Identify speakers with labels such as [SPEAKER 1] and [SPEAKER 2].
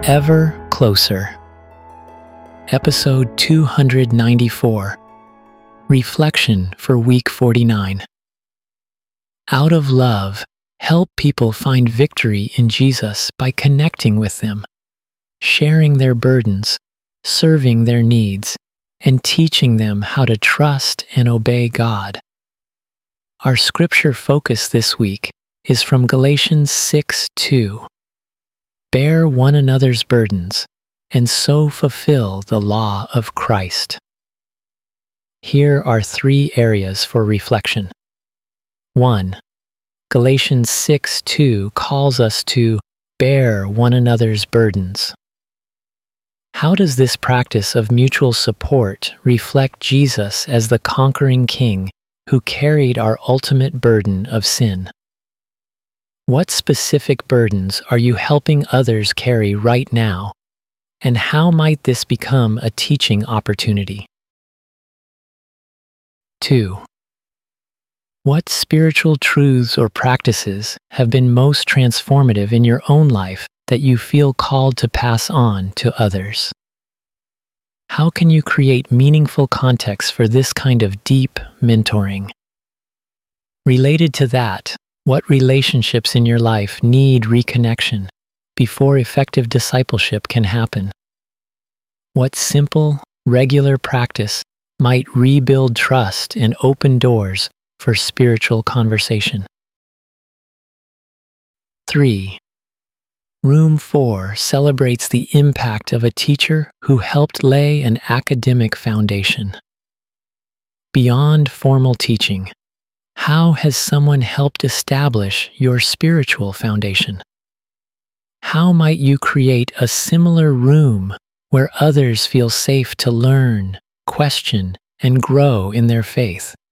[SPEAKER 1] Ever Closer. Episode 294. Reflection for Week 49. Out of love, help people find victory in Jesus by connecting with them, sharing their burdens, serving their needs, and teaching them how to trust and obey God. Our scripture focus this week is from Galatians 6:2. Bear one another's burdens, and so fulfill the law of Christ. Here are 3 areas for reflection. 1. Galatians 6:2 calls us to bear one another's burdens. How does this practice of mutual support reflect Jesus as the conquering King who carried our ultimate burden of sin? What specific burdens are you helping others carry right now, and how might this become a teaching opportunity? 2. What spiritual truths or practices have been most transformative in your own life that you feel called to pass on to others? How can you create meaningful context for this kind of deep mentoring? Related to that, what relationships in your life need reconnection before effective discipleship can happen? What simple, regular practice might rebuild trust and open doors for spiritual conversation? 3. Room 4 celebrates the impact of a teacher who helped lay an academic foundation. Beyond formal teaching, how has someone helped establish your spiritual foundation? How might you create a similar room where others feel safe to learn, question, and grow in their faith?